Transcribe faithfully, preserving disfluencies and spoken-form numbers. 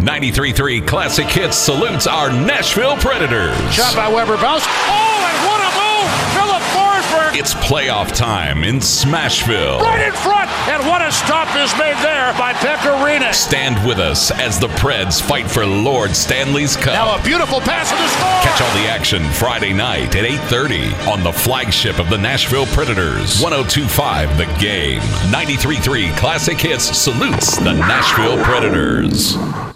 ninety-three point three Classic Hits salutes our Nashville Predators. Shot by Weber, bounce. Oh, and what a move! Philip Forsberg. It's playoff time in Smashville. Right in front, and what a stop is made there by Pecorino. Stand with us as the Preds fight for Lord Stanley's Cup. Now a beautiful pass to the score. Catch all the action Friday night at eight thirty on the flagship of the Nashville Predators. one oh two point five The Game. ninety-three point three Classic Hits salutes the Nashville Predators.